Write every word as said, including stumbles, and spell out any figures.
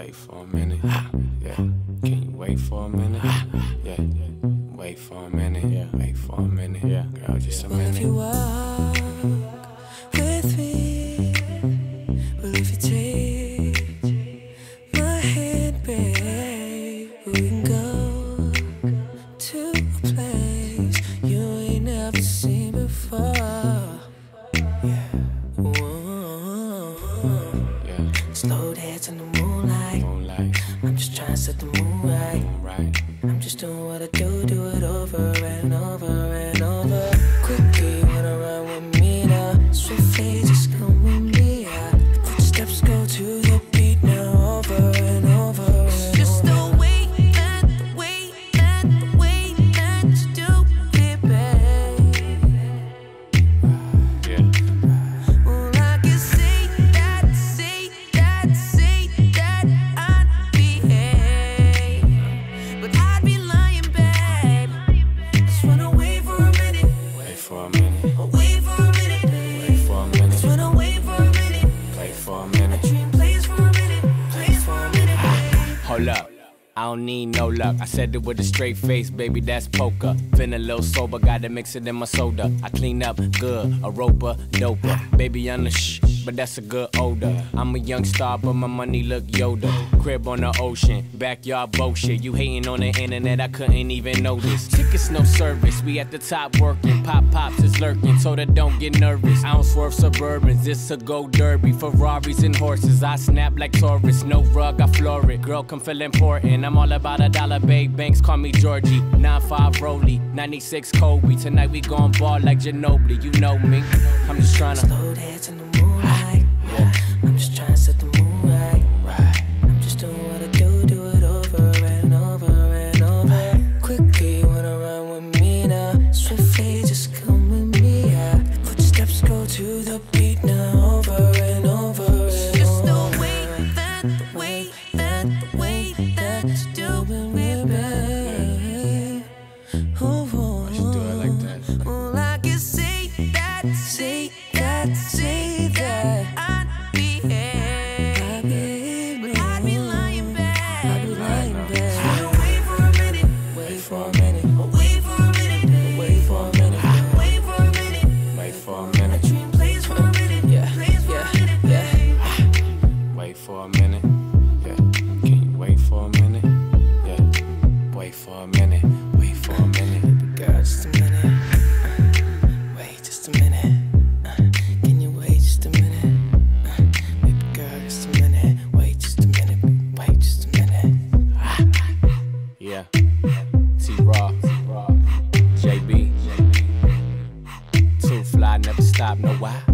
Wait for a minute. Yeah. Can you wait for a minute? Yeah. Wait for a minute. Yeah. Wait for a minute. Yeah. Girl, just a minute. If you walk with me, well, if you take my hand, babe, we can go to a place you ain't never seen before. Yeah. Whoa. Yeah. Slow dance in the moonlight. Moonlight. I'm just trying to set the mood right. Moon right. I'm just doing what I do, do it over and over and over. Quickly wanna run with me now. Swiftly just come with me. Yeah. Footsteps go to the beat now, over and over and It's just over. the way that, the way that, the way that you do it, babe. Yeah. Well, I can say that, say that, say that I'd behave, but I'd be lying, babe. Just wanna wait for a minute. Wait for a minute. Wait for a minute, babe. Wait for a Just minute. wanna wait for a minute. Play for a minute. Dream plays for a minute. Plays for a minute, babe. Hold up, I don't need no luck. I said it with a straight face, baby, that's poker. Feeling a little sober, gotta mix it in my soda. I clean up good, a roper, doper. Baby, I'm the shh, but that's a good odor. I'm a young star, but my money look Yoda. Crib on the ocean, backyard bullshit. You hating on the internet, I couldn't even notice. Tickets, no service, we at the top working. Pop pops is lurking, so that don't get nervous. I don't swerve Suburbans, this a go derby. Ferraris and horses, I snap like Taurus. No rug, I floor it. Girl, come feel important. I'm all about a dollar, babe. Banks call me Georgie. nine five Rollie, ninety-six Kobe. Tonight we gon' ball like Ginobili, you know me. I'm just tryna. Slow dance in the moonlight. Yeah. I'm just trying to set the mood right. Right. I'm just doing what I do, do it over and over and over. Quickly wanna run with me now. Swiftly just come with me. Yeah. Footsteps go to the beat now, over and over and Just the over. way that, the way that, the way that you do it, babe. Why'd you do it like that? Well, I can say that, say that, say that I'd behave, but I'd be lying, I'd be babe. lying, Right babe. So wait for a minute, Wait for a minute. wait for a minute, babe. Wait for a minute. Wait for a minute. Wait for a minute. Dream plays for a minute, Yeah, plays for yeah, a minute, yeah. babe. Wait for a minute. Yeah. Can you wait for a minute? Yeah. Wait for a minute. Wait for a minute. Girl, just a minute. Uh, wait just a minute. Uh, can you wait just a minute? Uh, baby girl, just a minute. Wait just a minute. Wait just a minute. Yeah. T-Raw, J B. Too fly, never stop, know why?